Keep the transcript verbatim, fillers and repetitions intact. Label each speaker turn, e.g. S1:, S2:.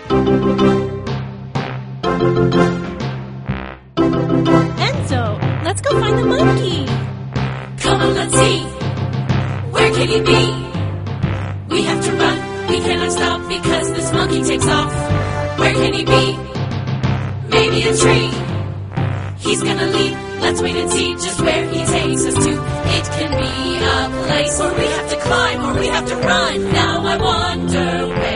S1: Enzo, let's go find the monkey.
S2: Come on, let's see. Where can he be? We have to run. We cannot stop because this monkey takes off. Where can he be? Maybe a tree. He's gonna leap. Let's wait and see just where he takes us to. It can be a place where we have to climb or we have to run. Now I wonder where